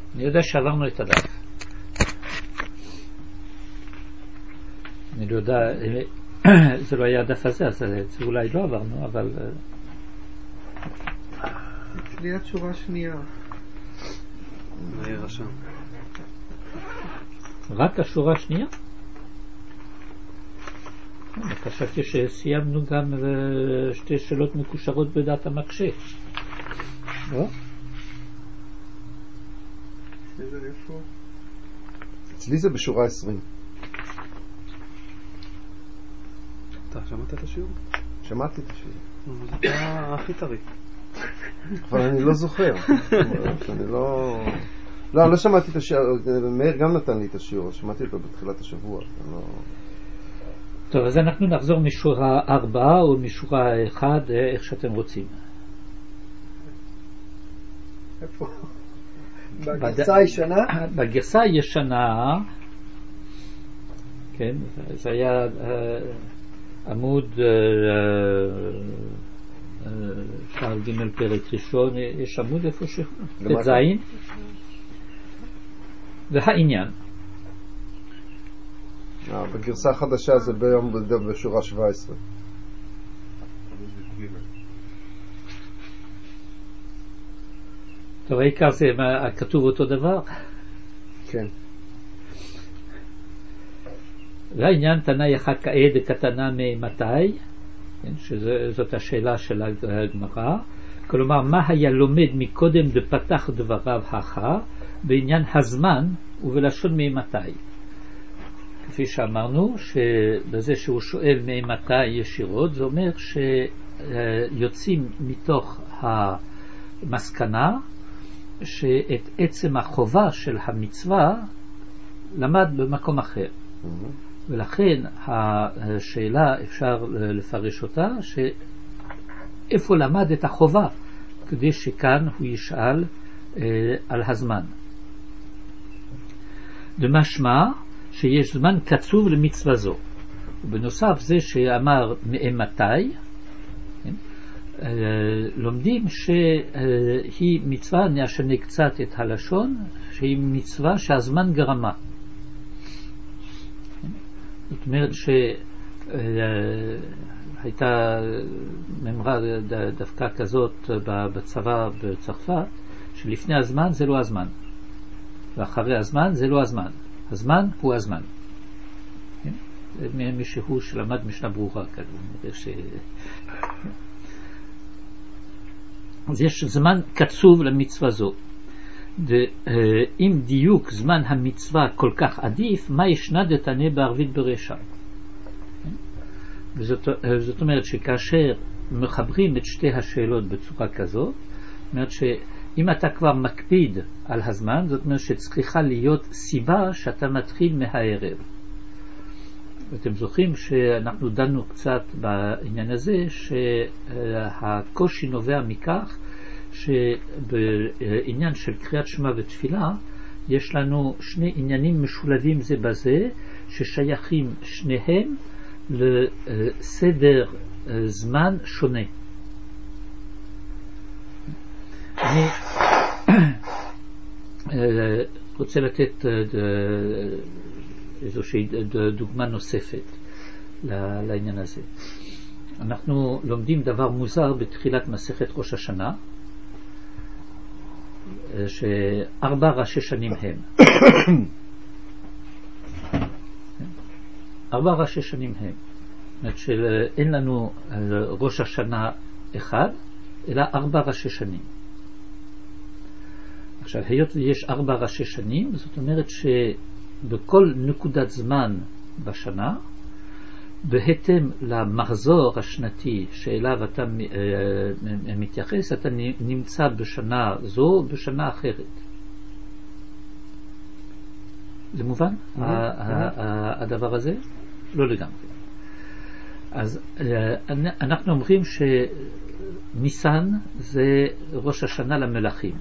אני יודע שעברנו את הדף. אני לא יודע, זה לא היה הדף הזה, אז זה אולי לא עברנו, אבל... ליד שורה שנייה. מה יהיה רשם? רק השורה השנייה? חשבתי שסיימנו גם שתי שאלות מקושרות בדעת המקשה. לא? אצלי זה בשורה 20. אתה שמעת את השיעור? שמעתי את השיעור. זה אתה הכי טרי. אבל אני לא זוכר. אני לא שמעתי את השיעור. מאיר גם נתן לי את השיעור. שמעתי אותו בתחילת השבוע. טוב, אז אנחנו נחזור משורה 4 או משורה 1, איך שאתם רוצים. איפה? בגרסה הישנה? בגרסה הישנה, כן, זה היה עמוד שער ג' פרק ראשון, יש עמוד איפה זין, והעניין. בגרסה החדשה זה ביום בשורה 17. טוב, העיקר זה כתוב אותו דבר? כן. והעניין תנא יחד כעד קטנה ממתי, שזאת השאלה של הגמרא, כלומר מה היה לומד מקודם דפתח דבריו הכה בעניין הזמן ובלשון ממתי. כפי שאמרנו, שבזה שהוא שואל ממתי ישירות, זה אומר שיוצאים מתוך המסקנה שאת עצם החובה של המצווה למד במקום אחר. ולכן השאלה אפשר לפרש אותה שאיפה למד את החובה, כדי שכאן הוא ישאל על הזמן. דמשמע שיש זמן קצוב למצווה זו. ובנוסף זה שאמר מאמתי, לומדים שהיא מצווה, נשנה קצת את הלשון, שהיא מצווה שהזמן גרמה. זאת אומרת שהייתה ממרה דווקא כזאת בצבא בצרפת, שלפני הזמן זה לא הזמן, ואחרי הזמן זה לא הזמן. הזמן הוא הזמן. מישהו שלמד משנה ברורה כזה. אז יש זמן קצוב למצווה זו. אם דיוק זמן המצווה כל כך עדיף, מה ישנה דתנא בערבית ברשע? זאת אומרת שכאשר מחברים את שתי השאלות בצורה כזאת, זאת אומרת שאם אתה כבר מקפיד על הזמן, זאת אומרת שצריכה להיות סיבה שאתה מתחיל מהערב. אתם זוכרים שאנחנו דנו קצת בעניין הזה, שהקושי נובע מכך שבעניין של קריאת שמע ותפילה יש לנו שני עניינים משולבים זה בזה, ששייכים שניהם לסדר זמן שונה. אני רוצה לתת איזושהי דוגמה נוספת לעניין הזה. אנחנו לומדים דבר מוזר בתחילת מסכת ראש השנה, שארבע ראשי שנים הם. ארבע ראשי שנים הם. זאת אומרת שאין לנו ראש השנה אחד, אלא ארבע ראשי שנים. עכשיו, היות ויש ארבע ראשי שנים, זאת אומרת שבכל נקודת זמן בשנה, בהתאם למחזור השנתי שאליו אתה מתייחס, אתה נמצא בשנה זו, בשנה אחרת. זה מובן? הדבר הזה? לא לגמרי. אז אנחנו אומרים שניסן זה ראש השנה למלאכים.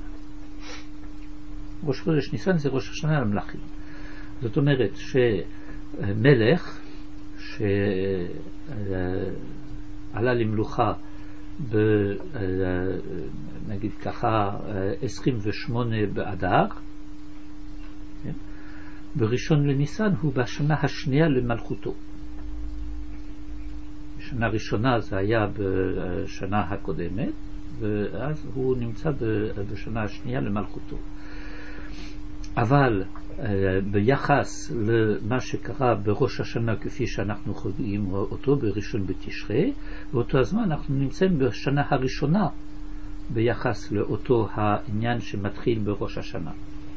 ראש חודש ניסן זה ראש השנה למלאכים. זאת אומרת שמלך שעלה למלוכה נגיד ככה 28 באדר, בראשון לניסן הוא בשנה השנייה למלכותו. בשנה ראשונה זה היה בשנה הקודמת, ואז הוא נמצא בשנה השנייה למלכותו. אבל ביחס למה שקרה בראש השנה כפי שאנחנו חוגגים אותו בראשון בתשרי, באותו הזמן אנחנו נמצאים בשנה הראשונה ביחס לאותו העניין שמתחיל בראש השנה.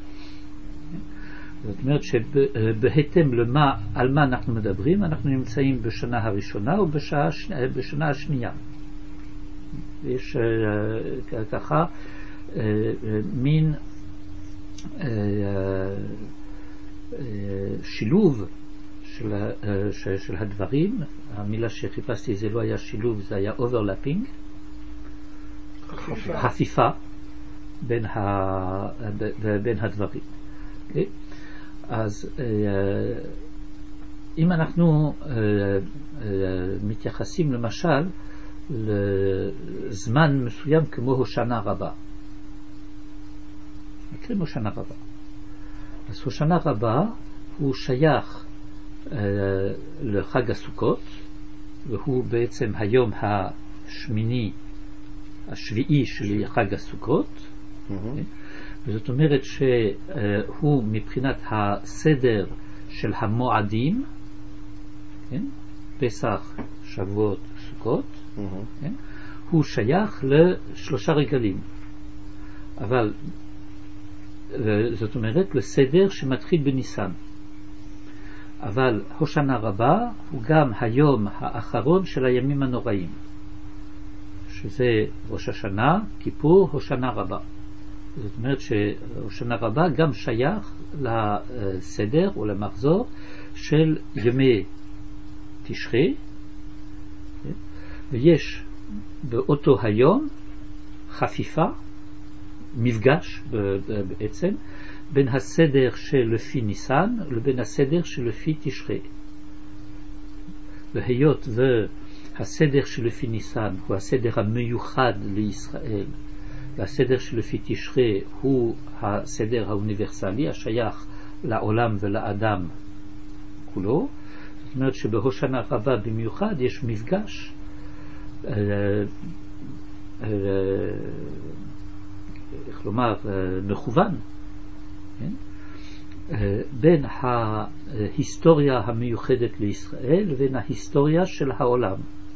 זאת אומרת שבהתאם על מה אנחנו מדברים, אנחנו נמצאים בשנה הראשונה או בשנה השנייה. יש ככה מין שילוב של הדברים. המילה שחיפשתי זה לא היה שילוב, זה היה overlapping, חפיפה בין הדברים. Okay? אז אם אנחנו מתייחסים למשל לזמן מסוים כמו הושנה רבה, נקראים הושנה רבה, אז הושנה רבה הוא שייך לחג הסוכות, והוא בעצם היום השביעי של חג הסוכות. וזאת אומרת שהוא מבחינת הסדר של המועדים, פסח, שבועות, סוכות, הוא שייך לשלושה רגלים, אבל זאת אומרת לסדר שמתחיל בניסן. אבל הושנה רבה הוא גם היום האחרון של הימים הנוראים, שזה ראש השנה, כיפור, הושנה רבה. זאת אומרת שהושנה רבה גם שייך לסדר או למחזור של ימי תשרי, ויש באותו היום חפיפה, מפגש בעצם, בין הסדר שלפי ניסן לבין הסדר שלפי תשרי. והיות והסדר שלפי ניסן הוא הסדר המיוחד לישראל, והסדר שלפי תשרי הוא הסדר האוניברסלי השייך לעולם ולאדם כולו, זאת אומרת שבהושנה רבה במיוחד יש מפגש איך לומר מכוון, כן? בין ההיסטוריה המיוחדת לישראל לבין ההיסטוריה של העולם.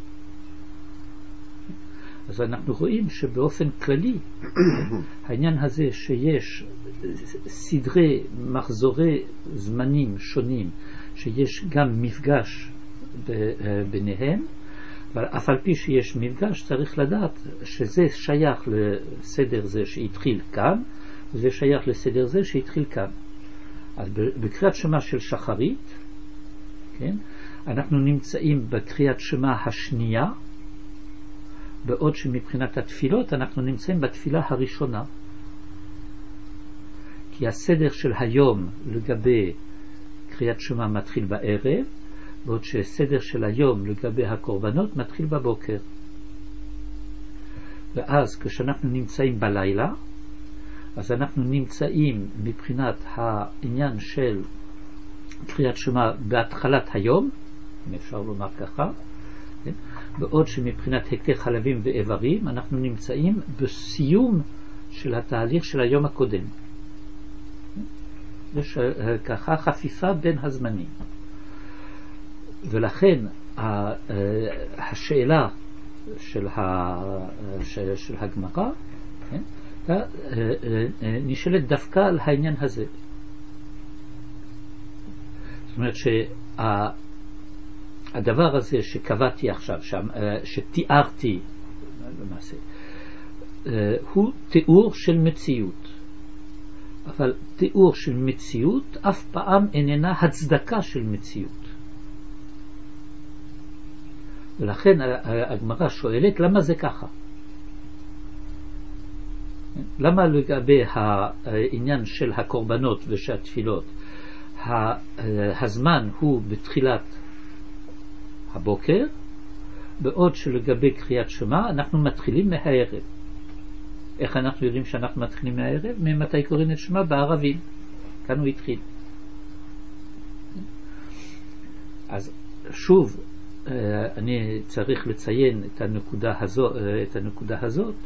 אז אנחנו רואים שבאופן כללי העניין הזה שיש סדרי מחזורי זמנים שונים, שיש גם מפגש ביניהם, אבל אף על פי שיש מפגש צריך לדעת שזה שייך לסדר זה שהתחיל כאן, וזה שייך לסדר זה שהתחיל כאן. אז בקריאת שמע של שחרית, כן, אנחנו נמצאים בקריאת שמע השנייה, בעוד שמבחינת התפילות אנחנו נמצאים בתפילה הראשונה. כי הסדר של היום לגבי קריאת שמע מתחיל בערב, בעוד שסדר של היום לגבי הקורבנות מתחיל בבוקר. ואז כשאנחנו נמצאים בלילה, אז אנחנו נמצאים מבחינת העניין של קריאת שמע בהתחלת היום, אם אפשר לומר ככה, בעוד שמבחינת הקטר חלבים ואיברים אנחנו נמצאים בסיום של התהליך של היום הקודם. יש ככה חפיפה בין הזמנים. ולכן השאלה של הגמרא נשאלת דווקא על העניין הזה. זאת אומרת שהדבר הזה שקבעתי עכשיו, שתיארתי למעשה, הוא תיאור של מציאות. אבל תיאור של מציאות אף פעם איננה הצדקה של מציאות. ולכן הגמרא שואלת למה זה ככה? למה לגבי העניין של הקורבנות ושל התפילות הזמן הוא בתחילת הבוקר, בעוד שלגבי קריאת שמע אנחנו מתחילים מהערב? איך אנחנו יודעים שאנחנו מתחילים מהערב? ממתי קוראים את שמע? בערבים. כאן הוא התחיל. אז שוב, אני צריך לציין את הנקודה הזאת,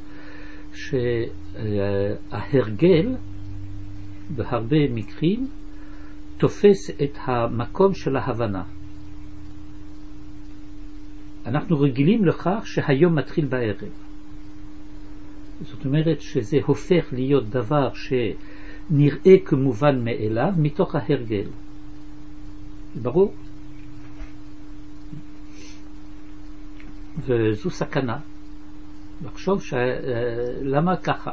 שההרגל בהרבה מקרים תופס את המקום של ההבנה. אנחנו רגילים לכך שהיום מתחיל בערב. זאת אומרת שזה הופך להיות דבר שנראה כמובן מאליו מתוך ההרגל. ברור? וזו סכנה. לחשוב למה ככה.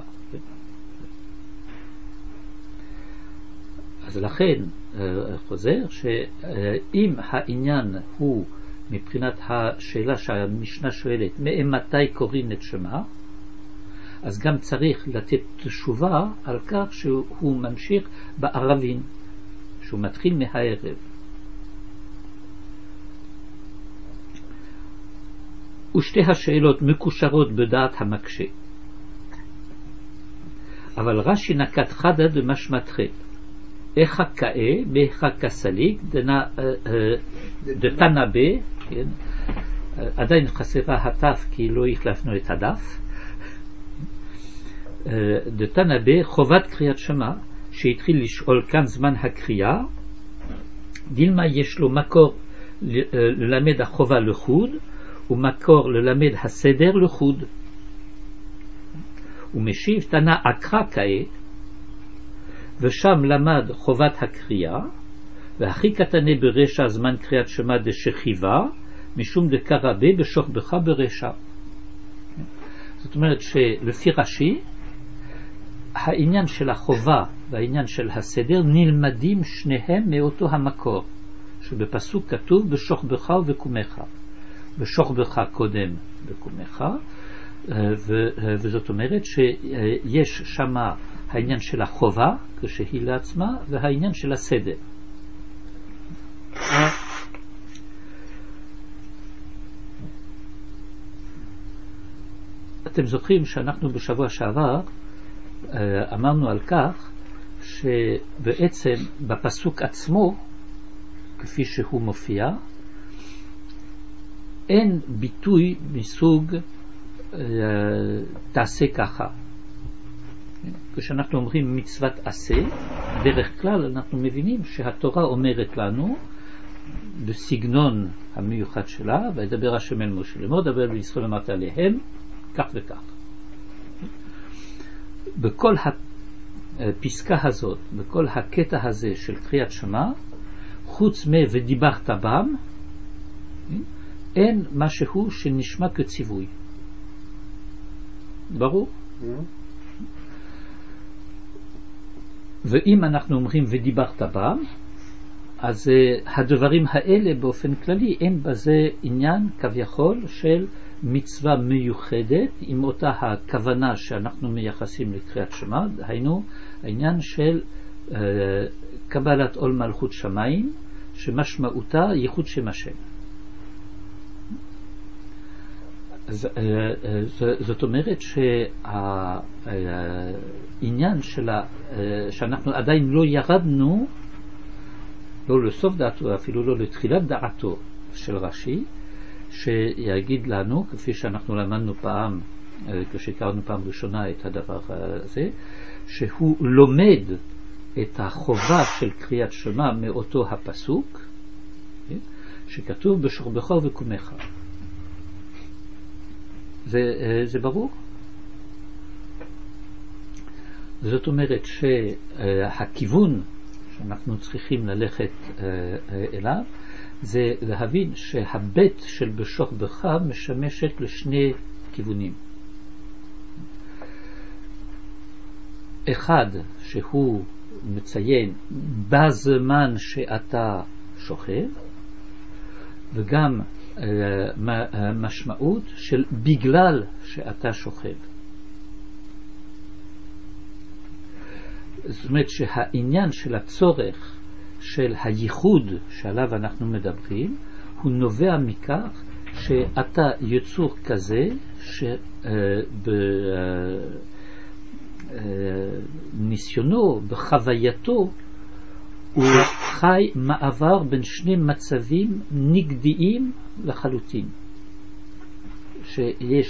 אז לכן חוזר שאם העניין הוא מבחינת השאלה שהמשנה שואלת מאמתי קוראים את שמה, אז גם צריך לתת תשובה על כך שהוא ממשיך בערבים, שהוא מתחיל מהערב. ושתי השאלות מקושרות בדעת המקשה. אבל רש"י נקט חדה דמשמע-תחל. איך קאה, באיכה כסליק, דתנא ב, עדיין חסרה התף כי לא החלפנו את הדף. דתנא ב, חובת קריאת שמע, שהתחיל לשאול כאן זמן הקריאה, דילמה יש לו מקור ללמד החובה לחוד, ומקור ללמד הסדר לחוד. ומשיב תנא אקרא קאה, ושם למד חובת הקריאה, והכי קטנה ברשע זמן קריאת שמע דשכיבה, משום דקרא בה בשוכבך ברשע. זאת אומרת שלפי רש"י, העניין של החובה והעניין של הסדר נלמדים שניהם מאותו המקור, שבפסוק כתוב בשוכבך ובקומך. בשוכבך קודם בקומך, וזאת אומרת שיש שמה העניין של החובה כשהיא לעצמה והעניין של הסדר. אתם זוכרים שאנחנו בשבוע שעבר אמרנו על כך שבעצם בפסוק עצמו כפי שהוא מופיע אין ביטוי מסוג תעשה ככה. כשאנחנו אומרים מצוות עשה, דרך כלל אנחנו מבינים שהתורה אומרת לנו בסגנון המיוחד שלה, וידבר השם אל משה לאמור, דבר לישראל אמרת עליהם כך וכך. בכל הפסקה הזאת, בכל הקטע הזה של קריאת שמע, חוץ ודיברת בם, אין משהו שנשמע כציווי. ברור? ואם אנחנו אומרים ודיברת בם, אז הדברים האלה באופן כללי אין בזה עניין כביכול של מצווה מיוחדת עם אותה הכוונה שאנחנו מייחסים לקריאת שמע, היינו העניין של קבלת עול מלכות שמיים שמשמעותה ייחוד שם השם. זאת אומרת שהעניין שאנחנו עדיין לא ירדנו לא לסוף דעתו, אפילו לא לתחילת דעתו של רש"י, שיגיד לנו, כפי שאנחנו למדנו פעם, כשהכרנו פעם ראשונה את הדבר הזה, שהוא לומד את החובה של קריאת שמע מאותו הפסוק שכתוב בשוכבך ובקומך. זה ברור? זאת אומרת שהכיוון שאנחנו צריכים ללכת אליו זה להבין שהבית של בשוכבך משמשת לשני כיוונים. אחד שהוא מציין בזמן שאתה שוכב, וגם משמעות של בגלל שאתה שוכב. זאת אומרת שהעניין של הצורך של הייחוד שעליו אנחנו מדברים הוא נובע מכך שאתה יצור כזה שבניסיונו, בחווייתו, הוא חי מעבר בין שני מצבים נגדיים לחלוטין. שיש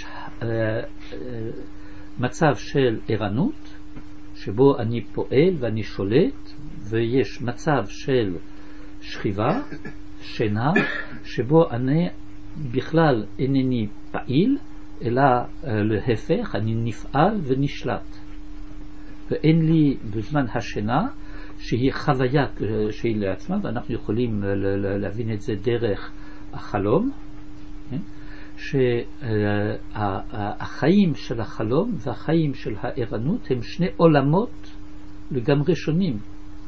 מצב של ערנות, שבו אני פועל ואני שולט, ויש מצב של שכיבה, שינה, שבו אני בכלל אינני פעיל, אלא להפך, אני נפעל ונשלט. ואין לי בזמן השינה, שהיא חוויה שהיא לעצמה, ואנחנו יכולים להבין את זה דרך החלום, שהחיים של החלום והחיים של הערנות הם שני עולמות לגמרי שונים.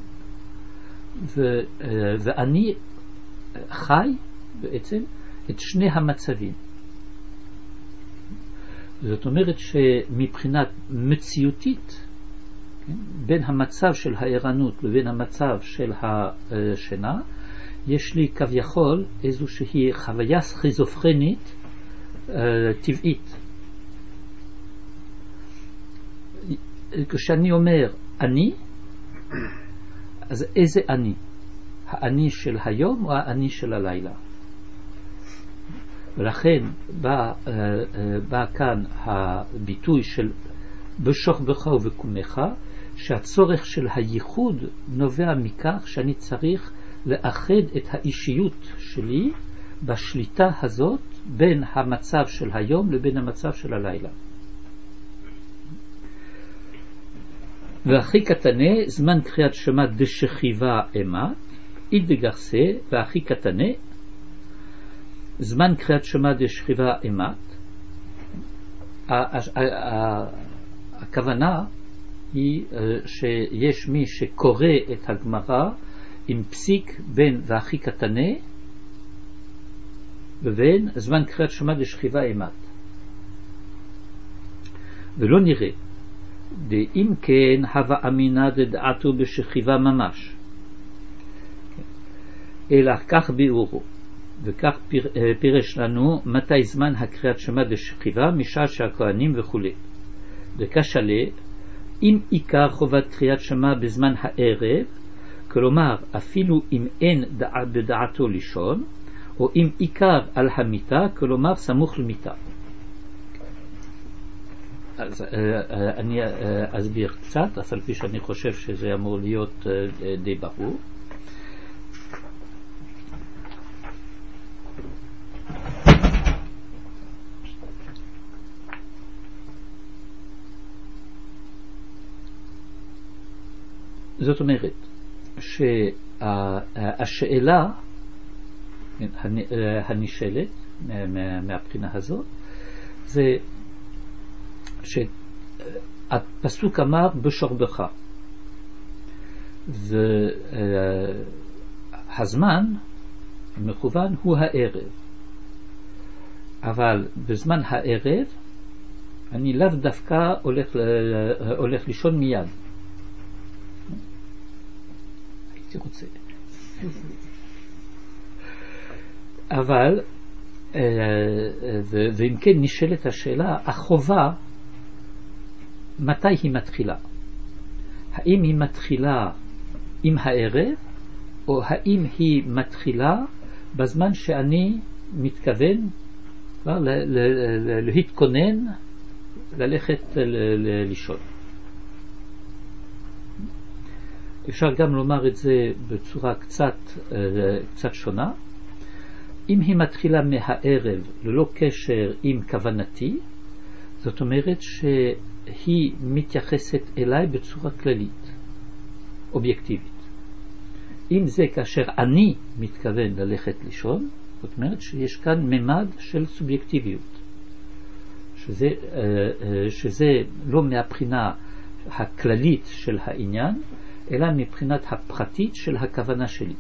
ואני חי בעצם את שני המצבים. זאת אומרת שמבחינת מציאותית, בין המצב של הערנות לבין המצב של השינה, יש לי כביכול איזושהי חוויה סכיזופרנית טבעית. כשאני אומר אני, אז איזה אני? האני של היום או האני של הלילה? ולכן בא כאן הביטוי של בשוכבך ובקומך, שהצורך של הייחוד נובע מכך שאני צריך לאחד את האישיות שלי בשליטה הזאת בין המצב של היום לבין המצב של הלילה. והכי קטנה, זמן קריאת שמע דשכיבה אימת, אית דגרסה, והכי קטנה, זמן קריאת שמע דשכיבה אימת. הכוונה היא שיש מי שקורא את הגמרא עם פסיק בין והכי קטנה ובין זמן קריאת שמע דשכיבה אימת. ולא נראה דאם כן הווה אמינה דדעתו בשכיבה ממש, אלא כך ביאורו, וכך פירש לנו מתי זמן הקריאת שמע דשכיבה משעה שהכהנים וכו'. וכשלה, אם עיקר חובת קריאת שמע בזמן הערב, כלומר אפילו אם אין בדעתו לישון, או אם עיקר על המיטה, כלומר סמוך למיטה. אז אני אסביר קצת, אף על פי שאני חושב שזה אמור להיות די ברור. זאת אומרת שהשאלה הנשאלת מהבחינה הזאת זה שהפסוק אמר בשוכבך, והזמן מכוון הוא הערב, אבל בזמן הערב אני לאו דווקא הולך לישון מיד. הייתי רוצה, אבל ואם כן נשאלת השאלה, החובה מתי היא מתחילה? האם היא מתחילה עם הערב, או האם היא מתחילה בזמן שאני מתכוון להתכונן ללכת לישון? אפשר גם לומר את זה בצורה קצת שונה. אם היא מתחילה מהערב ללא קשר עם כוונתי, זאת אומרת שהיא מתייחסת אליי בצורה כללית, אובייקטיבית. אם זה כאשר אני מתכוון ללכת לישון, זאת אומרת שיש כאן ממד של סובייקטיביות, שזה לא מהבחינה הכללית של העניין, אלא מבחינת הפרטית של הכוונה שלי.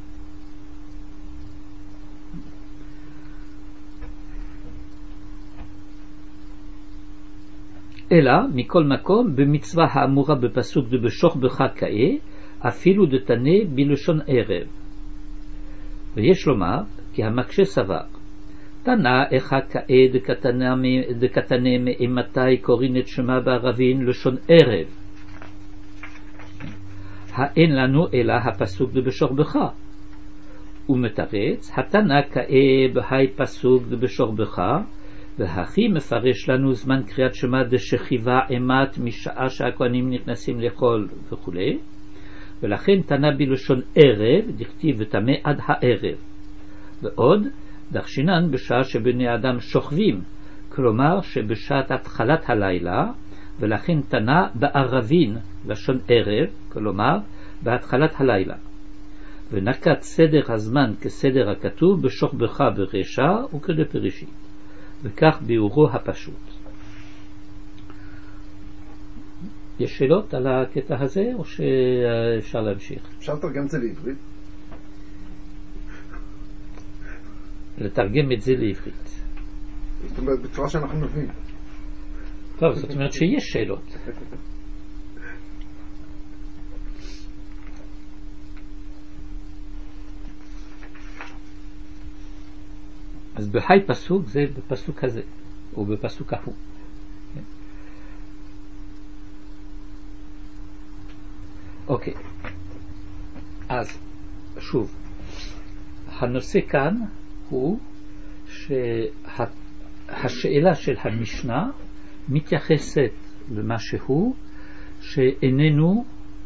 אלא מכל מקום במצווה האמורה בפסוק דבשוכבך כאה, אפילו דתנה בלשון ערב. ויש לומר כי המקשה סבר, תנה איך כאה דקתנה מאימתי קוראים את שמה בערבין לשון ערב. האין לנו אלא הפסוק דבשוכבך. ומתרץ, התנא קאה בהי פסוק דבשוכבך, והכי מפרש לנו זמן קריאת שמע דשכיבה אימת משעה שהכהנים נכנסים לאכול וכו'. ולכן תנא בלשון ערב, דכתיב וטמא עד הערב. ועוד, דרשינן בשעה שבני אדם שוכבים, כלומר שבשעת התחלת הלילה, ולכן תנא בערבין, לשון ערב, כלומר בהתחלת הלילה. ונקט סדר הזמן כסדר הכתוב בשוכבך ברשע וכדפרישית. וכך ביאורו הפשוט. יש שאלות על הקטע הזה או שאפשר להמשיך? אפשר לתרגם את זה לעברית? לתרגם את זה לעברית. זאת אומרת בצורה שאנחנו נבין. טוב, זאת אומרת שיש שאלות. אז בהי פסוק זה בפסוק הזה, או בפסוק ההוא. אוקיי. אז, שוב, הנושא כאן הוא שהשאלה של המשנה מתייחסת למשהו שאיננו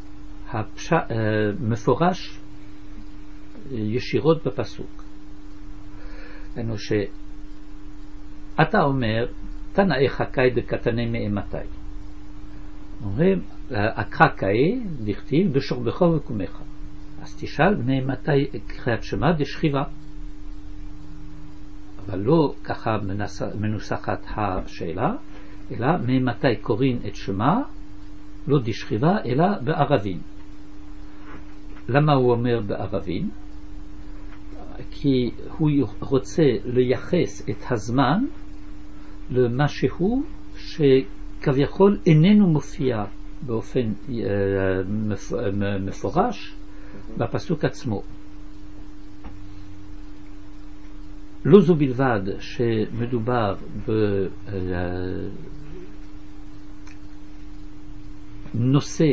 מפורש ישירות בפסוק. אנו שאתה אומר תנאיך קאי דקתני מאמתי, אומרים אקרא קאי דכתיב בשוכבך וקומך, אז תשאל מאמתי קריאת שמע דשכיבה, אבל לא ככה מנוסחת השאלה, אלא מאמתי קוראים את שמע לא דשכיבה אלא בערבין. למה הוא אומר בערבין? כי הוא רוצה לייחס את הזמן למשהו שכביכול איננו מופיע באופן מפורש בפסוק עצמו. לא זו בלבד שמדובר בנושא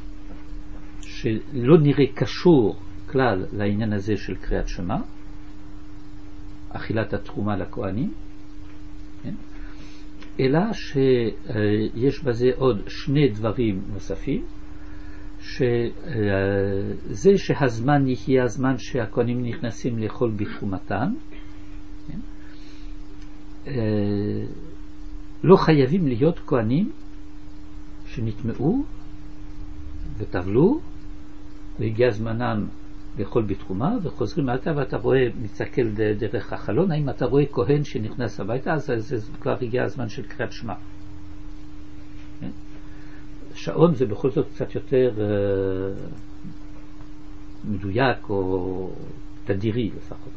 שלא נראה קשור כלל לעניין הזה של קריאת שמע, אכילת התרומה לכהנים, אלא שיש בזה עוד שני דברים נוספים, שזה שהזמן יהיה הזמן שהכהנים נכנסים לאכול בתרומתן, לא חייבים להיות כהנים שנטמעו וטבלו והגיע זמנם לאכול בתרומה וחוזרים הביתה, ואתה רואה מצקל דרך החלון, האם אתה רואה כהן שנכנס הביתה, אז זה כבר הגיע הזמן של קריאת שמע. שעון זה בכל זאת קצת יותר מדויק או תדירי לפחות.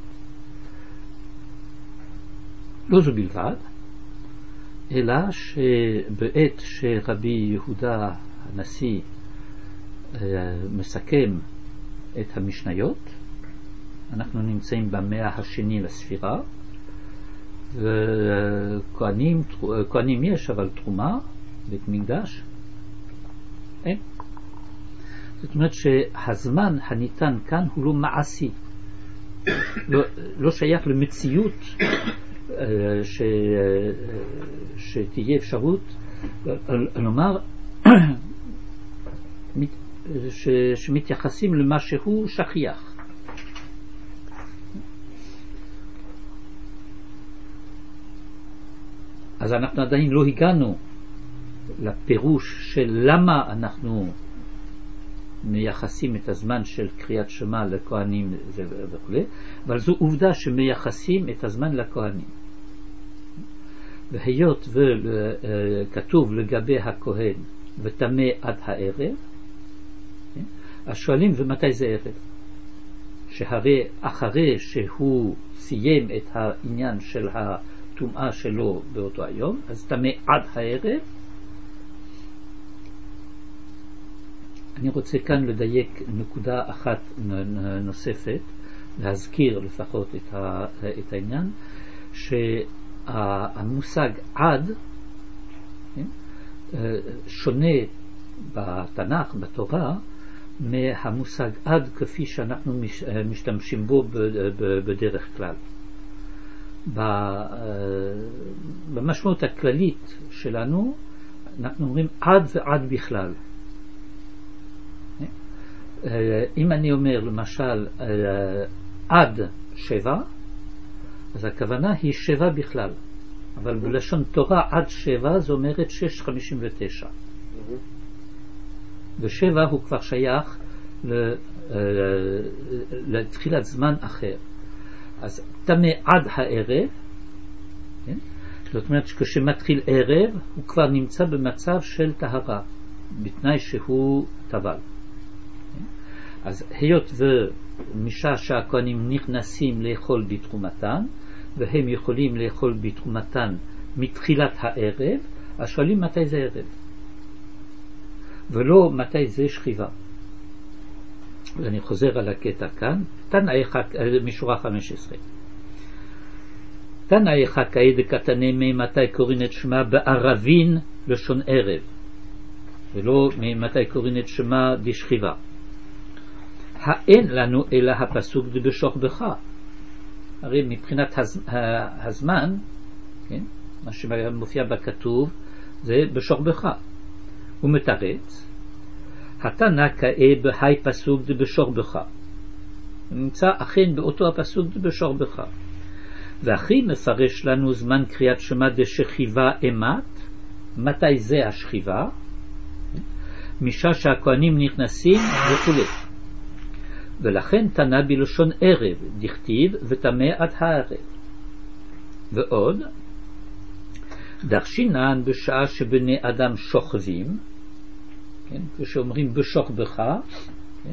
לא זו בלבד, אלא שבעת שרבי יהודה הנשיא מסכם את המשניות, אנחנו נמצאים במאה השני לספירה, וכהנים יש, אבל תרומה, בית מקדש, אין. זאת אומרת שהזמן הניתן כאן הוא לא מעשי, לא שייך למציאות שתהיה אפשרות, נאמר, שמתייחסים למשהו שכיח. אז אנחנו עדיין לא הגענו לפירוש של למה אנחנו מייחסים את הזמן של קריאת שמע לכהנים וכו', אבל זו עובדה שמייחסים את הזמן לכהנים. והיות וכתוב לגבי הכהן וטמא עד הערב, אז שואלים ומתי זה ערב? שהרי אחרי שהוא סיים את העניין של הטומאה שלו באותו היום, אז טמא עד הערב. אני רוצה כאן לדייק נקודה אחת נוספת, להזכיר לפחות את העניין, שהמושג עד שונה בתנ"ך, בתורה, מהמושג עד כפי שאנחנו משתמשים בו בדרך כלל. במשמעות הכללית שלנו אנחנו אומרים עד ועד בכלל. אם אני אומר למשל עד 7, אז הכוונה היא 7 בכלל, אבל בלשון תורה עד 7 זו אומרת 6:59, ו7 הוא כבר שייך לתחילת זמן אחר. אז תמה עד הערב, זאת אומרת שכשמתחיל ערב הוא כבר נמצא במצב של טהרה, בתנאי שהוא טבל. אז היות ומשעה שהכהנים נכנסים לאכול בתרומתן, והם יכולים לאכול בתרומתן מתחילת הערב, אז שואלים מתי זה ערב, ולא מתי זה שכיבה. ואני חוזר על הקטע כאן, תנאיך משורה 15. תנאיך כעד קטנה ממתי קוראים את שמה בערבין לשון ערב, ולא ממתי קוראים את שמה בשכיבה. האין לנו אלא הפסוק דבשוך בך. הרי מבחינת הזמן, כן, מה שמופיע בכתוב זה בשוך בך. הוא מתרץ, התנא כאה בהי פסוק דבשוך בך. הוא נמצא אכן באותו הפסוק דבשוך בך. והכי מפרש לנו זמן קריאת שמע דשכיבה אמת, מתי זה השכיבה? משעה שהכהנים נכנסים וכו'. ולכן תנא בלשון ערב, דכתיב ותמה עד הערב. ועוד, דרשינן בשעה שבני אדם שוכבים, כן, כשאומרים בשוך בך, כן,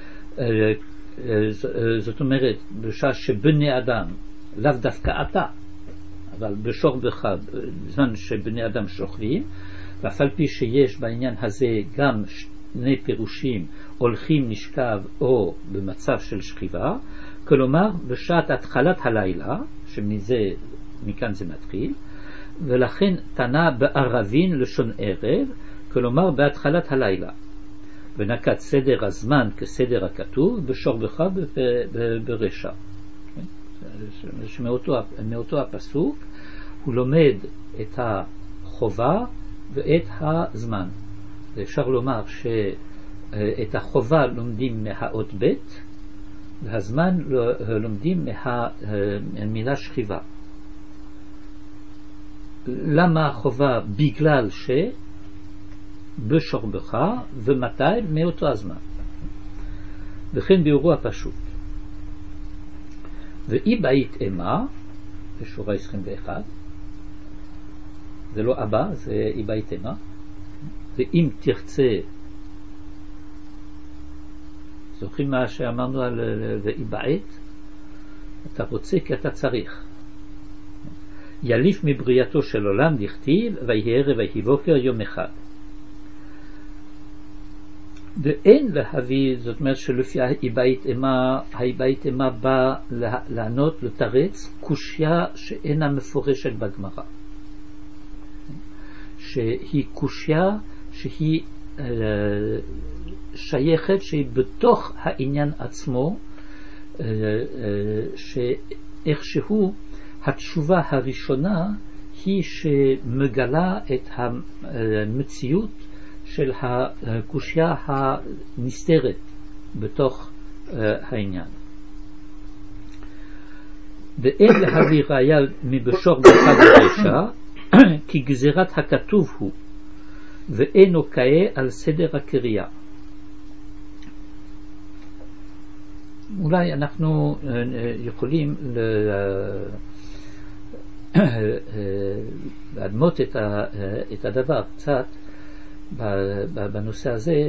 זאת אומרת בשעה שבני אדם, לאו דווקא אתה, אבל בשוך בך, בזמן שבני אדם שוכבים, ואף על פי שיש בעניין הזה גם שני פירושים, הולכים נשכב או במצב של שכיבה, כלומר בשעת התחלת הלילה, מכאן זה מתחיל, ולכן תנא בערבין לשון ערב, כלומר בהתחלת הלילה, ונקט סדר הזמן כסדר הכתוב בשוך בך ברשע. מאותו הפסוק הוא לומד את החובה ואת הזמן. אפשר לומר שאת החובה לומדים מהאות ב' והזמן לומדים מהמילה שכיבה. למה החובה? בגלל שבשוך בך, ומתי? מאותו הזמן. וכן ביאורו הפשוט. ואי בית אמה, בשורה 21, זה לא אבא, זה אי בית אמה. ואם תרצה, זוכרים מה שאמרנו על ואי בית? אתה רוצה כי אתה צריך. יליף מבריאתו של עולם דכתיב ויהי ערב ויהי בוקר יום אחד. ואין להביא, זאת אומרת שלפי האי בית אמה בא לענות, לתרץ קושיה שאינה מפורשת בגמרא, שהיא קושיה שהיא שייכת, שהיא בתוך העניין עצמו, שאיכשהו התשובה הראשונה היא שמגלה את המציאות של הקושיה הנסתרת בתוך העניין. ואין להביא ראיה מבשוך בך ברשע, כי גזירת הכתוב הוא, ואינו כאה על סדר הקריאה. אולי אנחנו יכולים להדמות את הדבר קצת בנושא הזה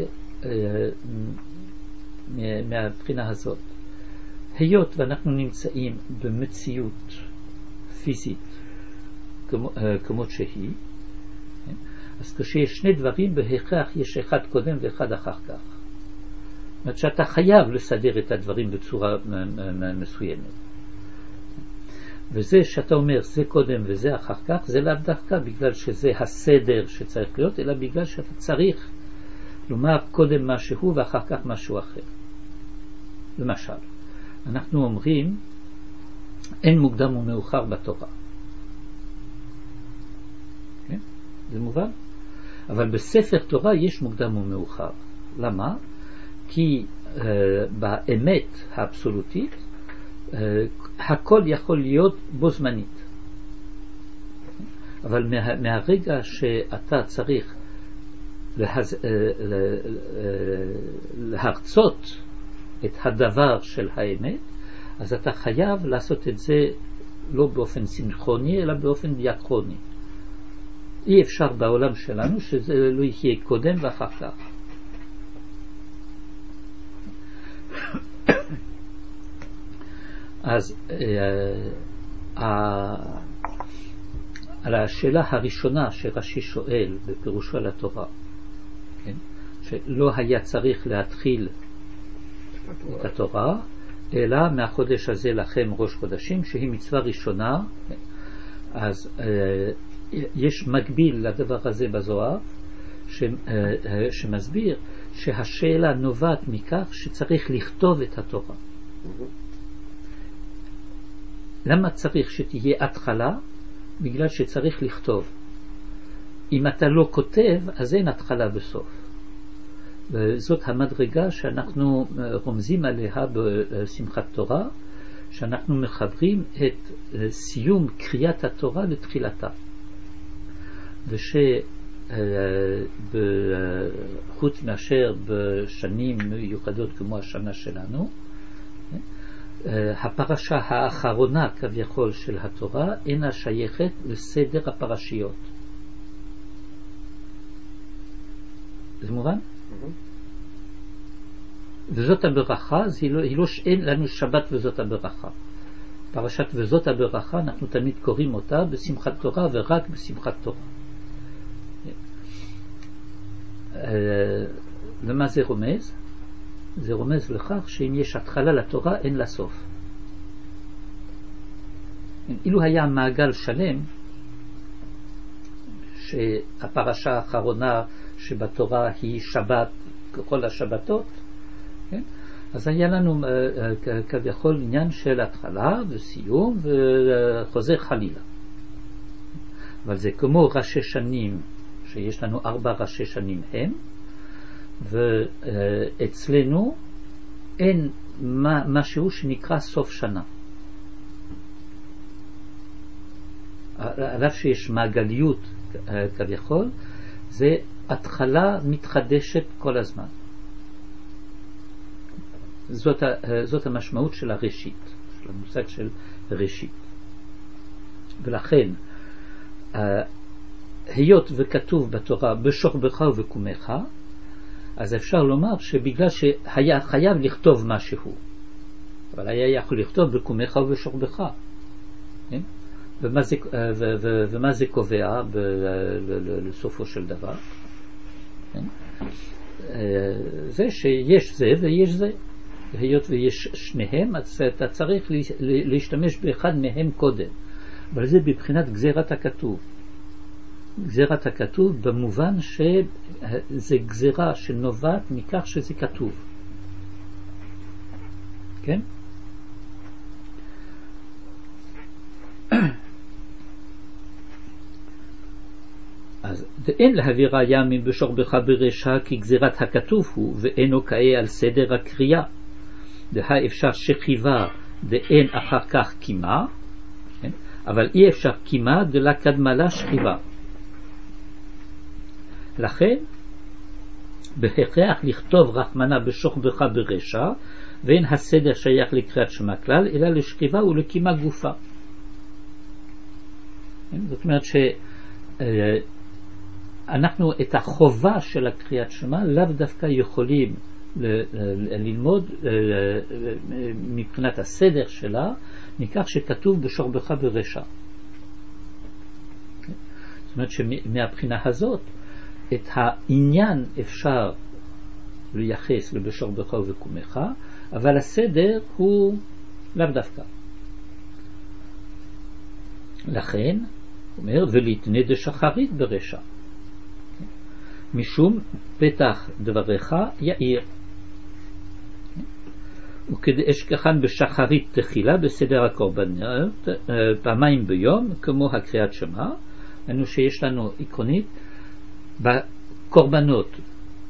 מהבחינה הזאת. היות ואנחנו נמצאים במציאות פיזית כמות שהיא, אז כשיש שני דברים בהכרח יש אחד קודם ואחד אחר כך. זאת אומרת שאתה חייב לסדר את הדברים בצורה מסוימת. וזה שאתה אומר זה קודם וזה אחר כך, זה לאו דווקא בגלל שזה הסדר שצריך להיות, אלא בגלל שאתה צריך כלומר קודם משהו ואחר כך משהו אחר. למשל, אנחנו אומרים אין מוקדם ומאוחר בתורה. כן? זה מובן? אבל בספר תורה יש מוקדם ומאוחר. למה? כי באמת האבסולוטית הכל יכול להיות בו זמנית. אבל מהרגע שאתה צריך להרצות את הדבר של האמת, אז אתה חייב לעשות את זה לא באופן סינכרוני אלא באופן דיאקרוני. אי אפשר בעולם שלנו שזה לא יהיה קודם ואחר כך. אז על השאלה הראשונה שרש"י שואל בפירושו על התורה, כן? שלא היה צריך להתחיל את התורה אלא מהחודש הזה לכם ראש חודשים, שהיא מצווה ראשונה. אז יש מקביל לדבר הזה בזוהר שמסביר שהשאלה נובעת מכך שצריך לכתוב את התורה. למה צריך שתהיה התחלה? בגלל שצריך לכתוב. אם אתה לא כותב, אז אין התחלה בסוף. וזאת המדרגה שאנחנו רומזים עליה בשמחת תורה, שאנחנו מחברים את סיום קריאת התורה לתחילתה. וחוץ מאשר בשנים מיוחדות כמו השנה שלנו, הפרשה האחרונה כביכול של התורה אינה שייכת לסדר הפרשיות. זה מובן? וזאת הברכה, אין לנו שבת וזאת הברכה. פרשת וזאת הברכה אנחנו תמיד קוראים אותה בשמחת תורה ורק בשמחת תורה. למה זה רומז? זה רומז לכך שאם יש התחלה לתורה אין לה סוף. אילו היה מעגל שלם שהפרשה האחרונה שבתורה היא שבת כל השבתות, כן? אז היה לנו כביכול עניין של התחלה וסיום וחוזר חלילה. אבל זה כמו ראשי שנים שיש לנו 4 ראשי שנים הם, ואצלנו אין משהו שנקרא סוף שנה. על אף שיש מעגליות כביכול, זה התחלה מתחדשת כל הזמן. זאת המשמעות של הראשית, של המושג של ראשית. ולכן היות וכתוב בתורה בשוכבך ובקומך, אז אפשר לומר שבגלל שהיה חייב לכתוב משהו, אבל היה יכול לכתוב בקומך ובשוכבך, כן? ומה זה קובע לסופו של דבר? כן? זה שיש זה ויש זה. היות ויש שניהם, אז אתה צריך להשתמש באחד מהם קודם. אבל זה בבחינת גזירת הכתוב. גזירת הכתוב במובן שזה גזירה שנובעת מכך שזה כתוב. כן? אז אין להעבירה ימים בשוכבך ברשע כי גזירת הכתוב הוא ואינו קאה על סדר הקריאה. דהה אפשר שכיבה דאין אחר כך קימה, כן? אבל אי אפשר קימה דלה קדמה לה שכיבה. לכן בהכרח לכתוב רחמנה בשוכבך ברשע, ואין הסדר שייך לקריאת שמע כלל אלא לשכיבה ולקימה גופה. כן? זאת אומרת שאנחנו את החובה של הקריאת שמע לאו דווקא יכולים ללמוד מבחינת הסדר שלה מכך שכתוב בשוכבך ברשע. זאת אומרת שמהבחינה הזאת את העניין אפשר לייחס לבשוכבך ובקומך, אבל הסדר הוא לאו דווקא. לכן אומר ולהתנה דשחרית ברשע. משום פתח דבריך יאיר. וכדי אשכחן בשחרית תחילה בסדר הקורבנות פעמיים ביום כמו הקריאת שמע. לנו שיש לנו עקרונית בקורבנות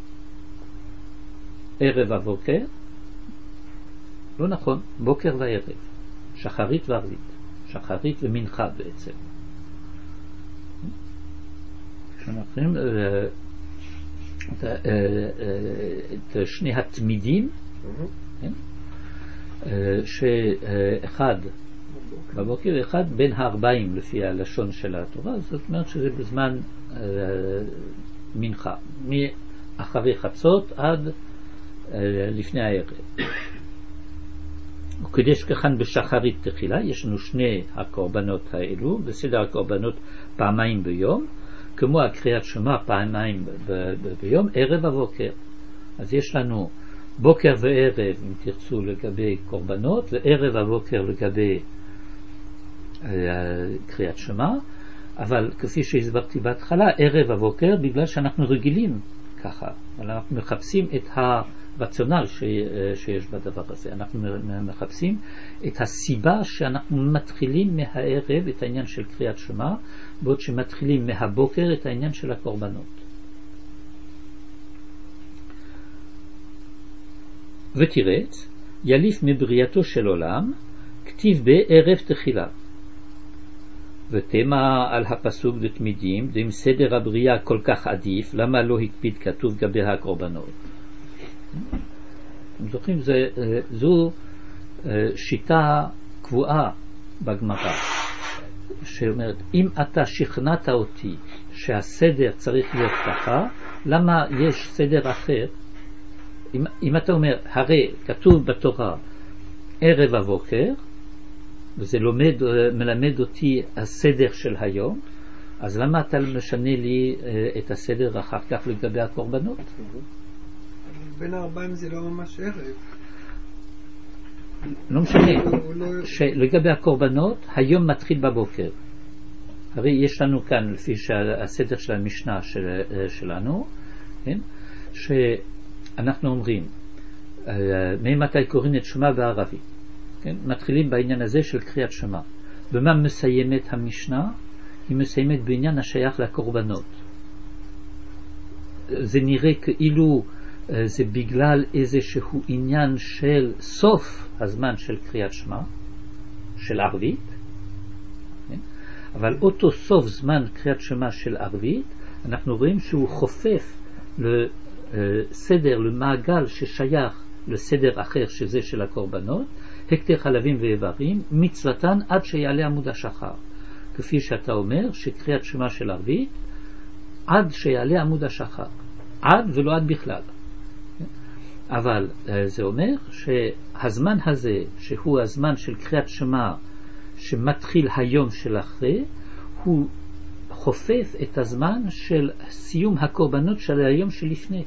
ערב ובוקר, לא נכון, בוקר וערב, שחרית וערבית, שחרית ומנחה בעצם. כשאנחנו את שני התמידים, שאחד בבוקר ואחד בין הארבעים לפי הלשון של התורה, זאת אומרת שזה בזמן מנחה, מאחרי חצות עד לפני הערב. וכדי שכחן בשחרית תחילה, יש לנו שני הקורבנות האלו, בסדר הקורבנות פעמיים ביום, כמו הקריאת שמע פעמיים ביום, ערב ובוקר. אז יש לנו בוקר וערב, אם תרצו, לגבי קורבנות, וערב ובוקר לגבי קריאת שמע, אבל כפי שהסברתי בהתחלה, ערב ובוקר, בגלל שאנחנו רגילים ככה, אבל אנחנו מחפשים את הרציונל שיש בדבר הזה, אנחנו מחפשים את הסיבה שאנחנו מתחילים מהערב את העניין של קריאת שמע, בעוד שמתחילים מהבוקר את העניין של הקורבנות. ותירץ, יליף מבריאתו של עולם, כתיב בערב תחילה. ותמה על הפסוק דתמידים, דם סדר הבריאה כל כך עדיף, למה לא הקפיד כתוב גבי הקורבנות? אתם זוכרים, זו שיטה קבועה בגמרא, שאומרת, אם אתה שכנעת אותי שהסדר צריך להיות ככה, למה יש סדר אחר? אם אתה אומר, הרי כתוב בתורה ערב ובוקר, וזה מלמד אותי הסדר של היום, אז למה אתה משנה לי את הסדר אחר כך לגבי הקורבנות? בין הארבעים זה לא ממש ערב. לא משנה, שלגבי הקורבנות היום מתחיל בבוקר. הרי יש לנו כאן, לפי הסדר של המשנה שלנו, כן? שאנחנו אומרים, ממתי קוראים את שמע בערבית? כן? מתחילים בעניין הזה של קריאת שמע. במה מסיימת המשנה? היא מסיימת בעניין השייך לקורבנות. זה נראה כאילו זה בגלל איזשהו עניין של סוף הזמן של קריאת שמע, של ערבית, כן? אבל אותו סוף זמן קריאת שמע של ערבית, אנחנו רואים שהוא חופף לסדר, למעגל ששייך לסדר אחר שזה של הקורבנות, הקטר חלבים ואיברים, מצוותן עד שיעלה עמוד השחר. כפי שאתה אומר, שקריאת שמע של ערבית, עד שיעלה עמוד השחר. עד ולא עד בכלל. אבל זה אומר שהזמן הזה, שהוא הזמן של קריאת שמע, שמתחיל היום של אחרי, הוא חופף את הזמן של סיום הקורבנות של היום שלפני.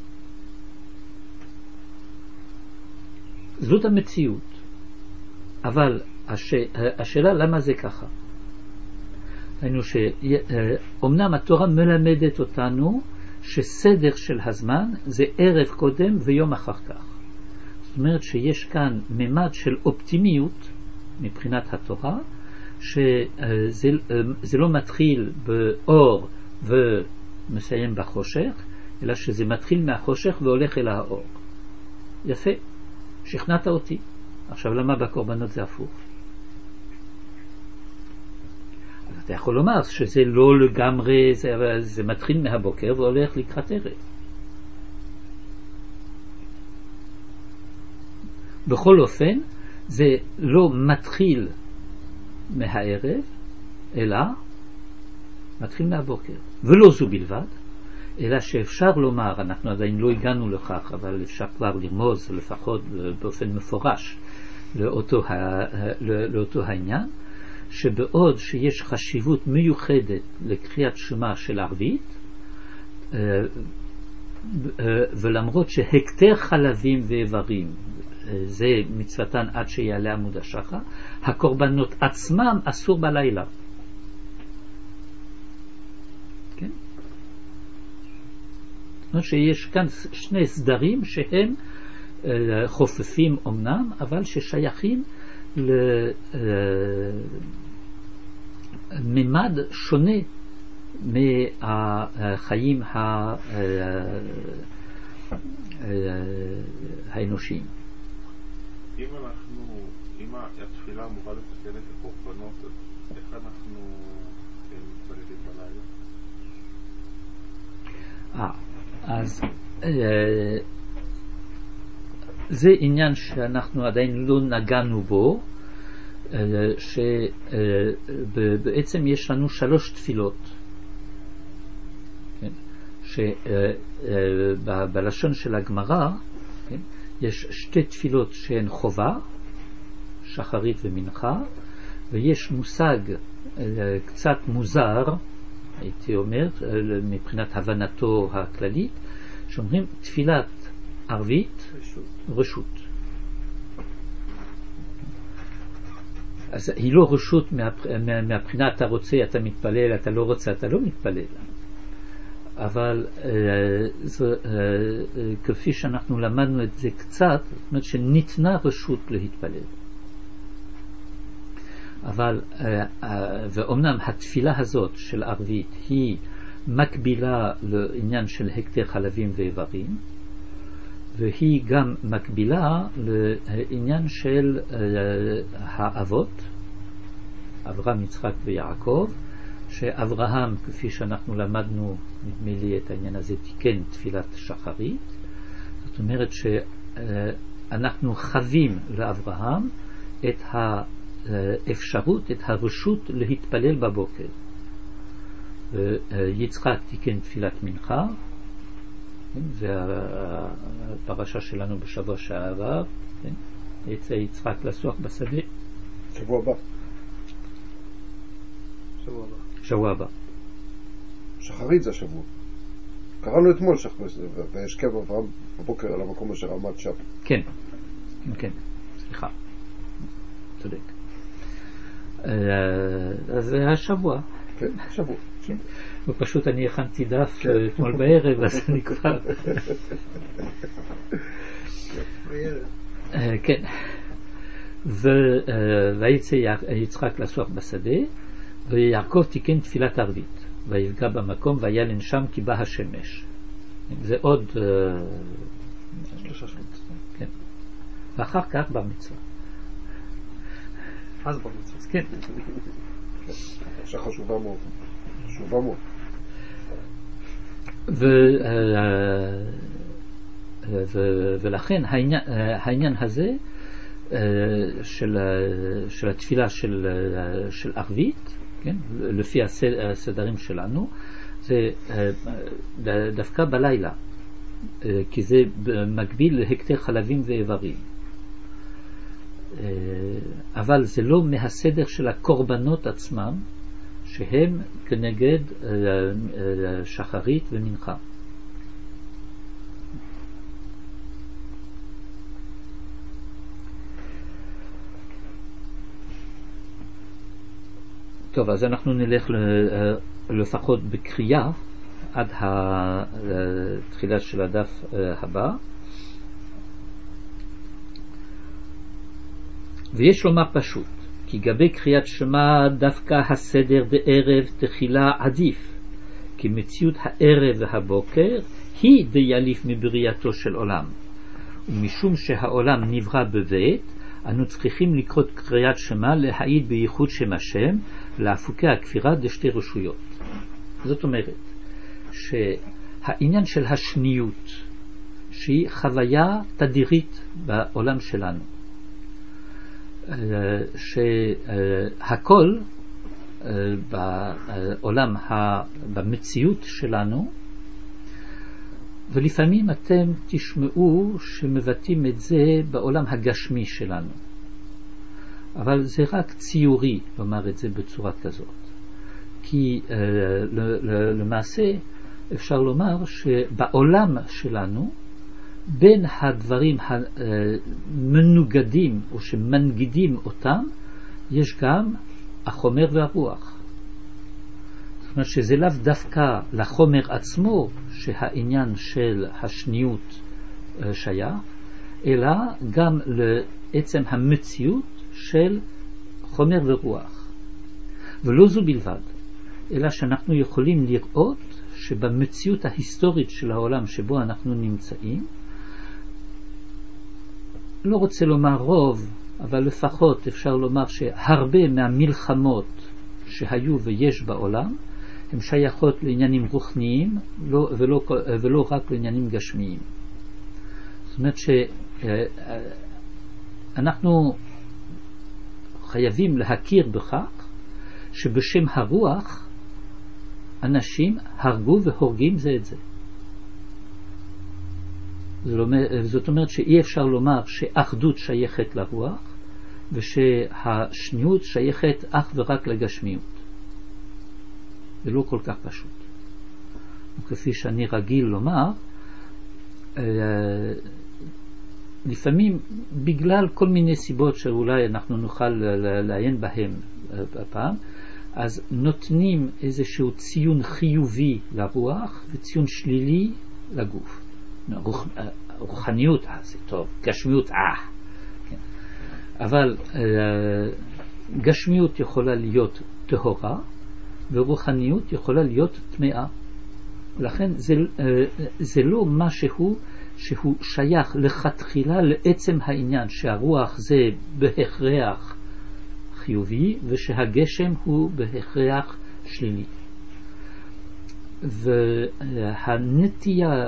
זאת המציאות. אבל השאלה למה זה ככה? היינו שאומנם התורה מלמדת אותנו שסדר של הזמן זה ערב קודם ויום אחר כך. זאת אומרת שיש כאן ממד של אופטימיות מבחינת התורה, שזה לא מתחיל באור ומסיים בחושך, אלא שזה מתחיל מהחושך והולך אל האור. יפה, שכנעת אותי. עכשיו למה בקורבנות זה הפוך? אז אתה יכול לומר שזה לא לגמרי, זה מתחיל מהבוקר והולך לקראת ערב. בכל אופן, זה לא מתחיל מהערב, אלא מתחיל מהבוקר. ולא זו בלבד, אלא שאפשר לומר, אנחנו עדיין לא הגענו לכך, אבל אפשר כבר לרמוז לפחות באופן מפורש לאותו העניין, שבעוד שיש חשיבות מיוחדת לקריאת שמע של ערבית, ולמרות שהקטר חלבים ואיברים זה מצוותן עד שיעלה עמוד השחר, הקורבנות עצמם אסור בלילה. כן? זאת אומרת שיש כאן שני סדרים שהם חופפים אמנם, אבל ששייכים לממד שונה מהחיים האנושיים. אם התפילה אמורה לתקן את הקורבנות, איך אנחנו מתפללים בלילה? אז זה עניין שאנחנו עדיין לא נגענו בו, שבעצם יש לנו 3 תפילות, שבלשון של הגמרא יש 2 תפילות שהן חובה, שחרית ומנחה, ויש מושג קצת מוזר, הייתי אומר, מבחינת הבנתו הכללית, שאומרים תפילת ערבית רשות. אז היא לא רשות מהבחינה אתה רוצה, אתה מתפלל, אתה לא רוצה, אתה לא מתפלל. אבל כפי שאנחנו למדנו את זה קצת, זאת אומרת שניתנה רשות להתפלל. אבל, ואומנם התפילה הזאת של ערבית היא מקבילה לעניין של הקטר חלבים ואיברים, והיא גם מקבילה לעניין של האבות, אברהם, יצחק ויעקב, שאברהם, כפי שאנחנו למדנו, נדמה לי את העניין הזה, תיקן תפילת שחרית. זאת אומרת שאנחנו חווים לאברהם את האפשרות, את הרשות להתפלל בבוקר. יצחק תיקן תפילת מנחה, זה הפרשה שלנו בשבוע שעבר, יצא יצחק לסוח בשדה. שבוע הבא. שבוע הבא. שחרית זה השבוע. קראנו אתמול שחרית, וישכב אברהם בבוקר על המקום אשר עמד שם. כן, כן, סליחה. צודק. אז זה השבוע. כן, שבוע. ופשוט אני הכנתי דף אתמול בערב, אז אני כבר... כן. ויצא יצחק לסוח בשדה, ויעקב תיקן תפילת ערבית, ויפגע במקום וילן שם כי בא השמש. זה עוד 3 שבועות. כן. ואחר כך בר מצווה. אז בר מצווה. כן. חשובה מאוד. חשובה מאוד. ולכן העניין הזה של התפילה של ערבית, כן, לפי הסדרים שלנו, זה דווקא בלילה, כי זה מקביל להקטר חלבים ואיברים, אבל זה לא מהסדר של הקורבנות עצמם שהם כנגד שחרית ומנחה. טוב, אז אנחנו נלך לפחות בקריאה עד התחילה של הדף הבא. ויש לומר פשוט, כי גבי קריאת שמע דווקא הסדר בערב תחילה עדיף, כי מציאות הערב והבוקר היא דיאליף מבריאתו של עולם. ומשום שהעולם נברא בבית, אנו צריכים לקרוא קריאת שמע להעיד בייחוד שם השם, להפוקי הכפירה דשתי רשויות. זאת אומרת, שהעניין של השניות, שהיא חוויה תדירית בעולם שלנו, שהכל בעולם, במציאות שלנו, ולפעמים אתם תשמעו שמבטאים את זה בעולם הגשמי שלנו, אבל זה רק ציורי לומר את זה בצורה כזאת, כי למעשה אפשר לומר שבעולם שלנו בין הדברים המנוגדים או שמנגידים אותם יש גם החומר והרוח. זאת אומרת שזה לאו דווקא לחומר עצמו שהעניין של השניות שייך, אלא גם לעצם המציאות של חומר ורוח. ולא זו בלבד, אלא שאנחנו יכולים לראות שבמציאות ההיסטורית של העולם שבו אנחנו נמצאים, לא רוצה לומר רוב, אבל לפחות אפשר לומר שהרבה מהמלחמות שהיו ויש בעולם, הן שייכות לעניינים רוחניים ולא רק לעניינים גשמיים. זאת אומרת שאנחנו חייבים להכיר בכך שבשם הרוח אנשים הרגו והורגים זה את זה. זאת אומרת שאי אפשר לומר שאחדות שייכת לרוח ושהשניות שייכת אך ורק לגשמיות. זה לא כל כך פשוט. וכפי שאני רגיל לומר, לפעמים בגלל כל מיני סיבות שאולי אנחנו נוכל לעיין בהם הפעם, אז נותנים איזשהו ציון חיובי לרוח וציון שלילי לגוף. רוחניות, זה טוב, גשמיות, כן. אבל גשמיות יכולה להיות טהורה ורוחניות יכולה להיות טמאה. לכן זה לא משהו שהוא שייך לכתחילה לעצם העניין שהרוח זה בהכרח חיובי ושהגשם הוא בהכרח שלילי. והנטייה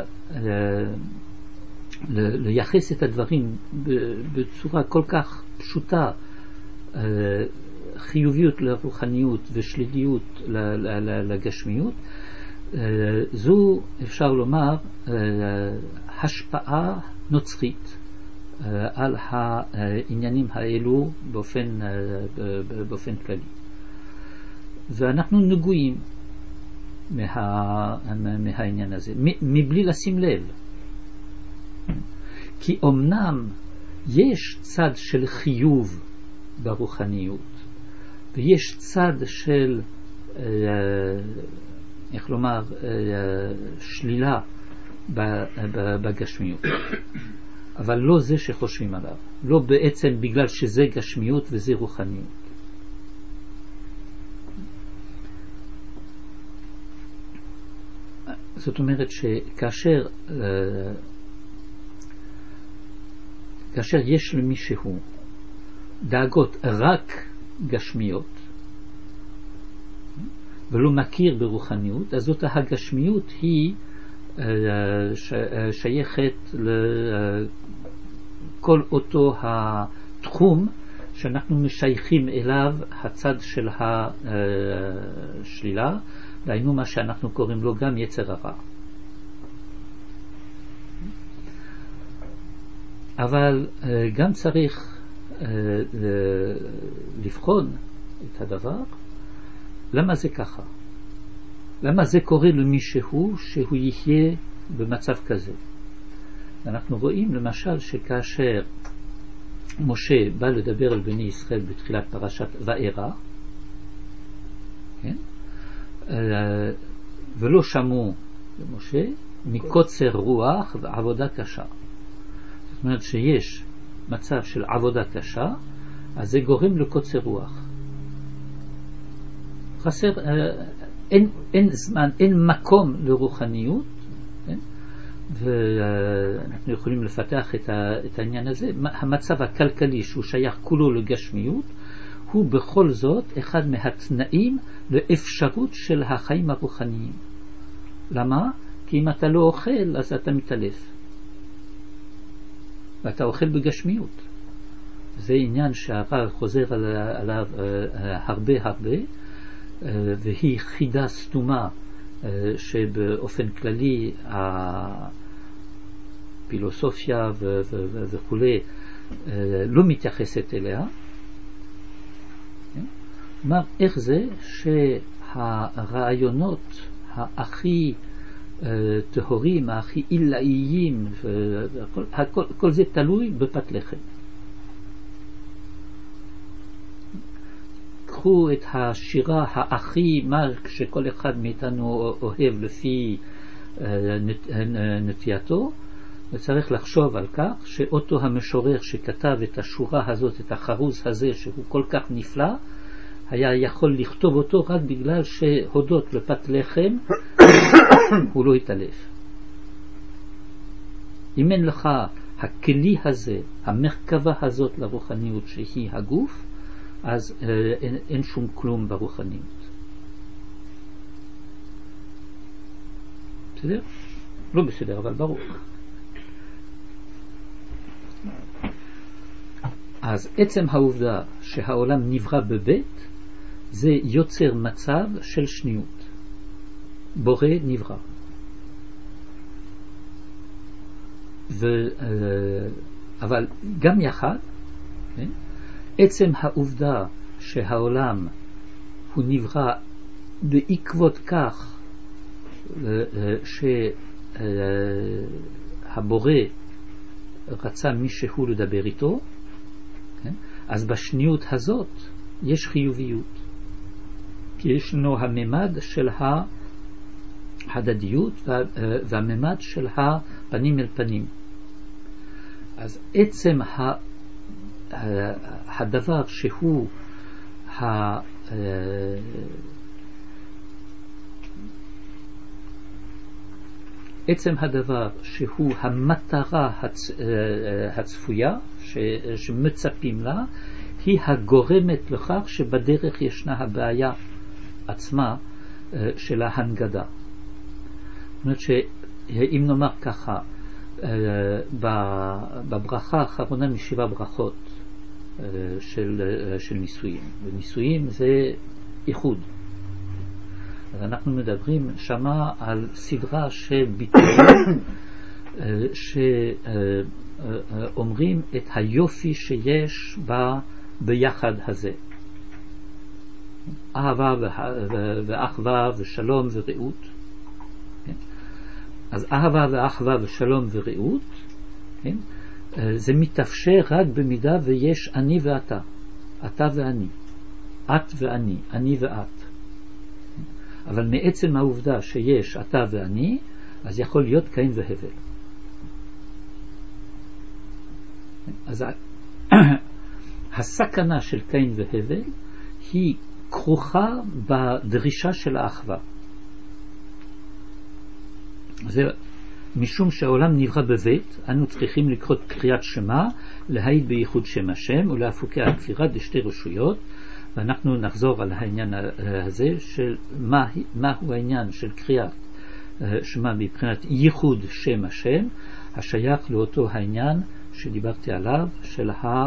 לייחס את הדברים בצורה כל כך פשוטה, חיוביות לרוחניות ושליליות לגשמיות, זו אפשר לומר השפעה נוצרית על העניינים האלו באופן כללי. ואנחנו נגועים מהעניין הזה, מבלי לשים לב. כי אמנם יש צד של חיוב ברוחניות, ויש צד של, איך לומר, שלילה בגשמיות. אבל לא זה שחושבים עליו. לא בעצם בגלל שזה גשמיות וזה רוחניות. זאת אומרת שכאשר יש למישהו דאגות רק גשמיות ולא מכיר ברוחניות, אז זאת הגשמיות היא שייכת לכל אותו התחום שאנחנו משייכים אליו הצד של השלילה, דהיינו מה שאנחנו קוראים לו גם יצר הרע. אבל גם צריך לבחון את הדבר, למה זה ככה? למה זה קורה למישהו שהוא יחיה במצב כזה? אנחנו רואים למשל שכאשר משה בא לדבר על בני ישראל בתחילת פרשת וארא, כן? ולא שמעו למשה מקוצר רוח ועבודה קשה. זאת אומרת שיש מצב של עבודה קשה, אז זה גורם לקוצר רוח. חסר, אין זמן, אין מקום לרוחניות, כן? ואנחנו יכולים לפתח את העניין הזה. המצב הכלכלי שהוא שייך כולו לגשמיות, הוא בכל זאת אחד מהתנאים לאפשרות של החיים הרוחניים. למה? כי אם אתה לא אוכל, אז אתה מתעלף. ואתה אוכל בגשמיות. זה עניין שהרב חוזר עליו הרבה, והיא חידה סתומה שבאופן כללי הפילוסופיה וכו' לא מתייחסת אליה. כלומר, איך זה שהרעיונות הכי טהורים, הכי עילאיים, כל זה תלוי בפת לחם. תיקחו את השירה הכי, מה שכל אחד מאיתנו אוהב לפי נטייתו, וצריך לחשוב על כך שאותו המשורר שכתב את השורה הזאת, את החרוז הזה שהוא כל כך נפלא, היה יכול לכתוב אותו רק בגלל שהודות לפת לחם הוא לא התעלף. אם אין לך הכלי הזה, המרכבה הזאת לרוחניות שהיא הגוף, אז אין שום כלום ברוחניות. בסדר? לא בסדר, אבל ברור. אז עצם העובדה שהעולם נברא בבית, זה יוצר מצב של שניות. בורא נברא. אבל גם יחד, עצם העובדה שהעולם הוא נברא בעקבות כך שהבורא רצה מישהו לדבר איתו, אז בשניות הזאת יש חיוביות, כי ישנו הממד של ההדדיות והממד של הפנים אל פנים. אז עצם הדבר שהוא עצם הדבר שהוא המטרה הצפויה שמצפים לה, היא הגורמת לכך שבדרך ישנה הבעיה עצמה של ההנגדה. זאת אומרת שאם נאמר ככה, בברכה האחרונה משבע ברכות של נישואים, ונישואים זה איחוד. אז אנחנו מדברים שמה על סדרה של ביטויים שאומרים את היופי שיש ביחד הזה. אהבה ואחווה ושלום ורעות. אז אהבה ואחווה ושלום ורעות, זה מתאפשר רק במידה ויש אני ואתה. אתה ואני. את ואני. אני ואת. אבל מעצם העובדה שיש אתה ואני, אז יכול להיות קין והבל. אז הסכנה של קין והבל היא כרוכה בדרישה של האחווה. זה משום שהעולם נברא בבית, אנו צריכים לקרוא קריאת שמה, להעיד בייחוד שם השם ולהפוקי הכפירה לשתי רשויות. ואנחנו נחזור על העניין הזה של מהו העניין של קריאת שמה מבחינת ייחוד שם השם, השייך לאותו העניין שדיברתי עליו של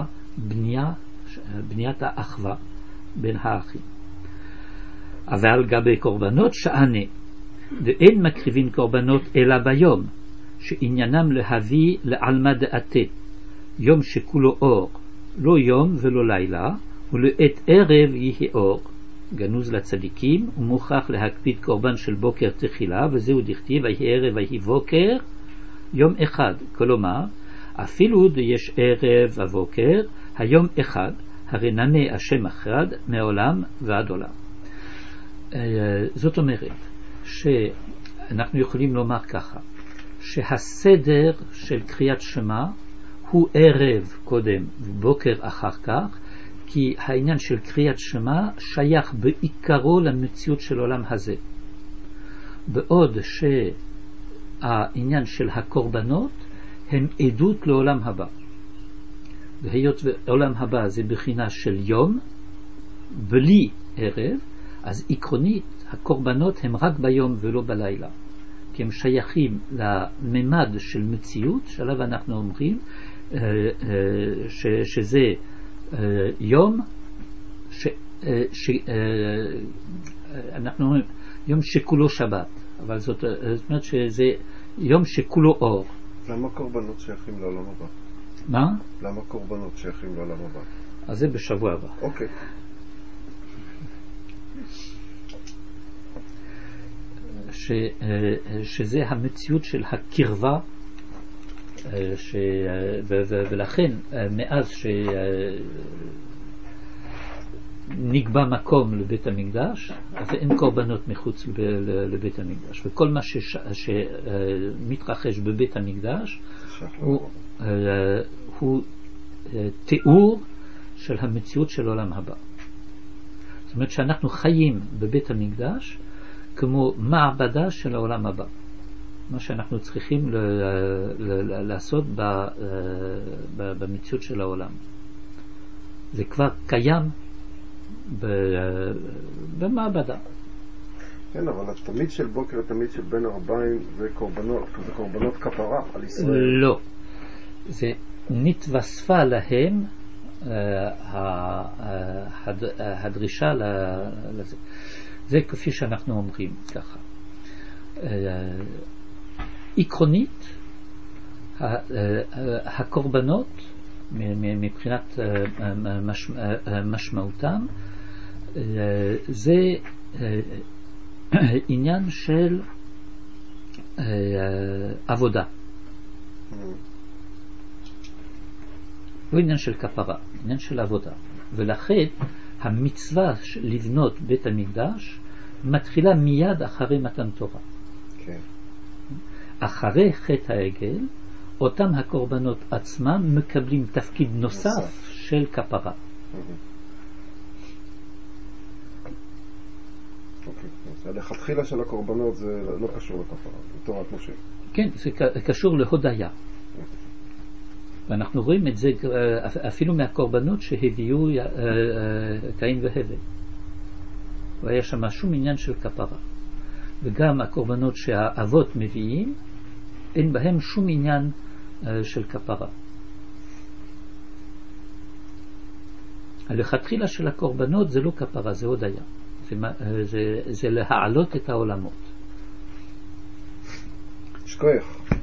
בניית האחווה בין האחים. אבל גבי קורבנות שענה, ואין מקריבים קורבנות אלא ביום, שעניינם להביא לעלמא דעתה, יום שכולו אור, לא יום ולא לילה, ולעת ערב יהיה אור, גנוז לצדיקים, ומוכרח להקפיד קורבן של בוקר תחילה, וזהו דכתיב, ויהי ערב ויהי בוקר, יום אחד. כלומר, אפילו יש ערב ובוקר, היום אחד, הרי ננה השם אחד מעולם ועד עולם. זאת אומרת, שאנחנו יכולים לומר ככה, שהסדר של קריאת שמה הוא ערב קודם ובוקר אחר כך, כי העניין של קריאת שמה שייך בעיקרו למציאות של עולם הזה. בעוד שהעניין של הקורבנות הם עדות לעולם הבא. והיות ועולם הבא זה בחינה של יום, בלי ערב, אז עקרונית הקורבנות הם רק ביום ולא בלילה. כי הם שייכים לממד של מציאות, שעליו אנחנו אומרים שזה יום אנחנו אומרים יום שכולו שבת, אבל זאת אומרת שזה יום שכולו אור. למה קורבנות שייכים לעולם הבא? מה? למה קורבנות שייכים לעולם הבא? אז זה בשבוע הבא. אוקיי. שזה המציאות של הקרבה, ולכן מאז נקבע מקום לבית המקדש, אז אין קורבנות מחוץ לבית המקדש. וכל מה שמתרחש בבית המקדש הוא תיאור של המציאות של עולם הבא. זאת אומרת שאנחנו חיים בבית המקדש כמו מעבדה של העולם הבא. מה שאנחנו צריכים לעשות במציאות של העולם. זה כבר קיים במעבדה. כן, אבל התמיד של בוקר, התמיד של בין הרביים זה קורבנות כפרה על ישראל. לא. זה נתווספה להם הדרישה לזה. זה כפי שאנחנו אומרים ככה. עקרונית, הקורבנות מבחינת משמעותם זה עניין של עבודה, לא עניין של כפרה, עניין של עבודה. ולכן המצווה לבנות בית המקדש מתחילה מיד אחרי מתן תורה. כן. אחרי חטא העגל אותם הקורבנות עצמם מקבלים תפקיד נוסף של כפרה. אוקיי. לכתחילה של הקורבנות זה לא קשור לכפרה, זה תורת משה. כן, זה קשור להודיה. ואנחנו רואים את זה אפילו מהקורבנות שהביאו קין והבל. והיה שם שום עניין של כפרה. וגם הקורבנות שהאבות מביאים, אין בהם שום עניין של כפרה. הלכתחילה של הקורבנות זה לא כפרה, זה הודיה. זה להעלות את העולמות. שכוח.